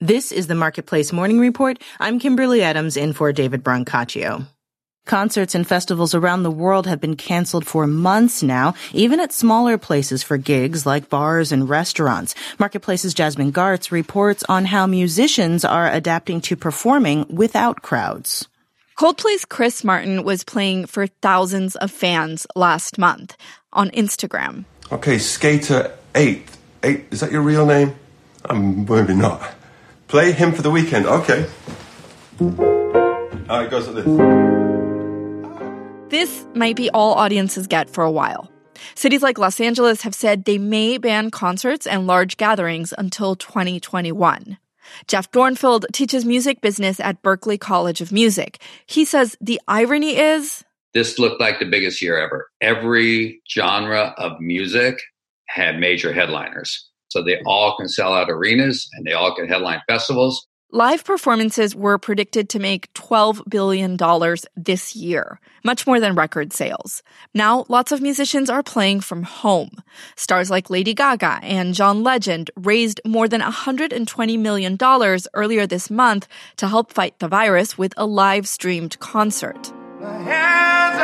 This is the Marketplace Morning Report. I'm Kimberly Adams in for David Brancaccio. Concerts and festivals around the world have been canceled for months now, even at smaller places for gigs like bars and restaurants. Marketplace's Jasmine Gartz reports on how musicians are adapting to performing without crowds. Coldplay's Chris Martin was playing for thousands of fans last month on Instagram. Okay, Skater 8. Is that your real name? Maybe not. Play Him for the Weekend. Okay. It goes like this. This might be all audiences get for a while. Cities like Los Angeles have said they may ban concerts and large gatherings until 2021. Jeff Dornfield teaches music business at Berklee College of Music. He says the irony is, this looked like the biggest year ever. Every genre of music had major headliners. So they all can sell out arenas and they all can headline festivals. Live performances were predicted to make $12 billion this year, much more than record sales. Now, lots of musicians are playing from home. Stars like Lady Gaga and John Legend raised more than $120 million earlier this month to help fight the virus with a live-streamed concert. My hands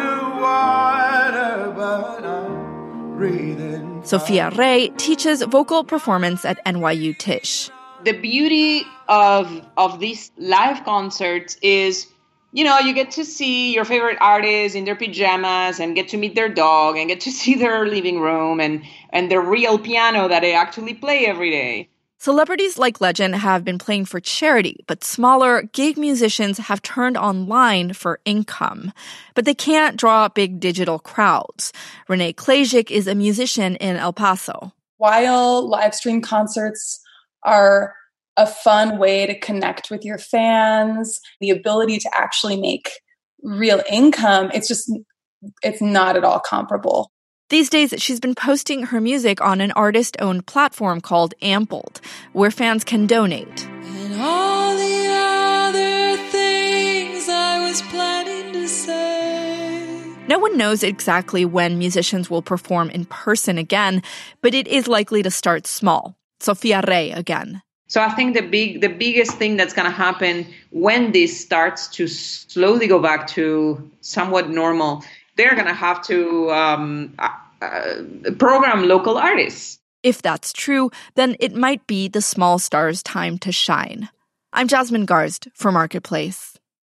underwater, but I'm breathing. Sophia Rey teaches vocal performance at NYU Tisch. The beauty of these live concerts is, you get to see your favorite artists in their pajamas and get to meet their dog and get to see their living room and the real piano that they actually play every day. Celebrities like Legend have been playing for charity, but smaller gig musicians have turned online for income. But they can't draw big digital crowds. Renee Klajik is a musician in El Paso. While live stream concerts are a fun way to connect with your fans, the ability to actually make real income, it's not at all comparable. These days, she's been posting her music on an artist-owned platform called Ampled, where fans can donate. And all the other things I was planning to say. No one knows exactly when musicians will perform in person again, but it is likely to start small. Sophia Rey again. So I think the biggest thing that's going to happen when this starts to slowly go back to somewhat normal, they're going to have to program local artists. If that's true, then it might be the small stars' time to shine. I'm Jasmine Garst for Marketplace.